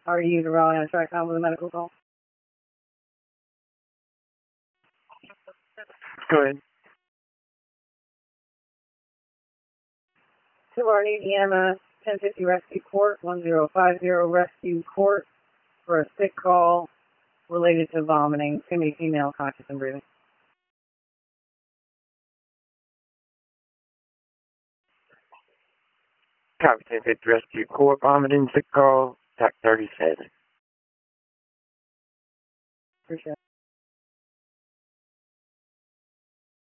Are you to Raleigh on TRICOM with a medical call? Go ahead. Tivarni, Indiana, 1050 Rescue Court, 1050 Rescue Court for a sick call related to vomiting. Too many female conscious and breathing. Copy 1050 Rescue Court, vomiting, sick call, TAC 37. Appreciate it.